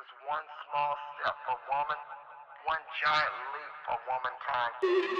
is one small step for woman, one giant leap for womankind.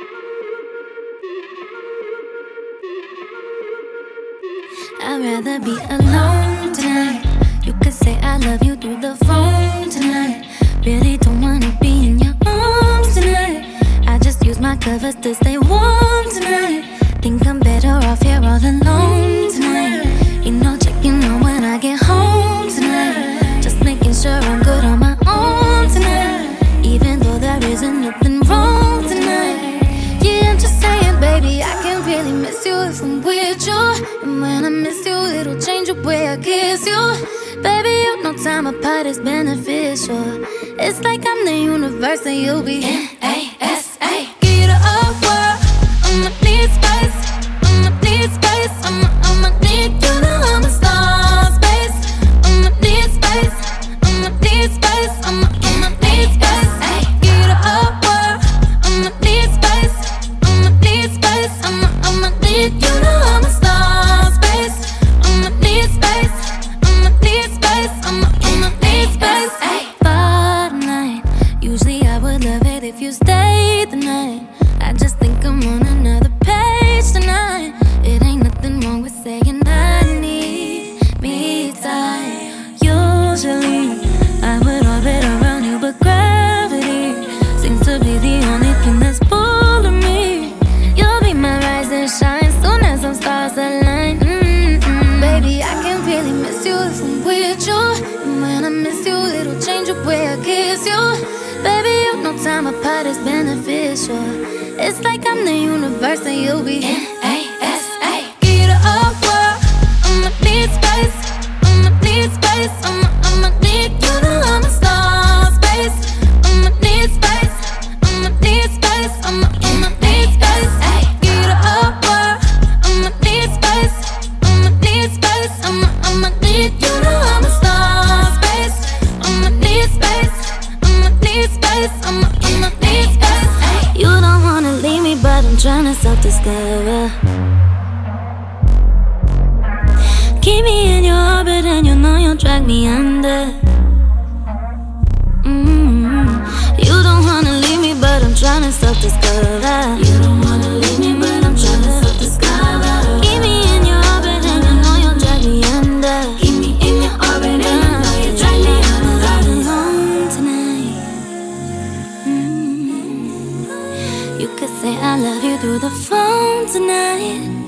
I'd rather be alone tonight. You could say I love you through the phone tonight. Really don't wanna be in your arms tonight. I just use my covers to stay warm tonight. Think I'm better off here all alone tonight. Ain't no checking on when I get home tonight. Just making sure I'm good on my own tonight. Even though there isn't nothing wrong tonight. Yeah, I'm just saying, baby, I can really miss you if I'm with you. And when I miss you, it'll change the way I kiss you. Baby, you know time apart is beneficial. It's like I'm the universe and you'll be NASA. Get up, world, I'ma need space. I'ma need space. I'ma need you to I'm a star space. I'ma need space. I'ma need space. I'ma need space. Get up, world, I'ma need space. I'ma need space. I'ma need you to I'm a star space. I'ma need space. I'ma need space. I'ma need space. For tonight, usually I would love it if you stayed the night. I just think I'm on another page tonight. It ain't nothing wrong with saying I need me time. Usually I would orbit around you, but gravity seems to be the only thing that's pulling me. You'll be my rise and shine soon as some stars align. Baby, I can really miss you if I'm with you. And when I miss you, it'll change the way I kiss you. Baby, you know time apart is beneficial. It's like I'm the universe and you'll be NASA. Get up, world, I'ma need space. I'ma need space. I'ma need you to I'm a star space. I'ma need space. I'ma need space. I'ma need space. Get up, world, I'ma need space. I'ma need space. I'ma need you to I'm a star space. I'ma need space. I'ma need space. I'ma need space. You don't wanna leave me, but I'm tryna self-discover. Keep me in your orbit and you know you'll drag me under. You don't wanna leave me, but I'm tryna self-discover. You don't wanna leave me, but I'm tryna self-discover. Keep me in your orbit and you know you'll drag me under. Keep me in your orbit and you know you'll drag me under. Alone tonight. You could say I love you through the phone tonight.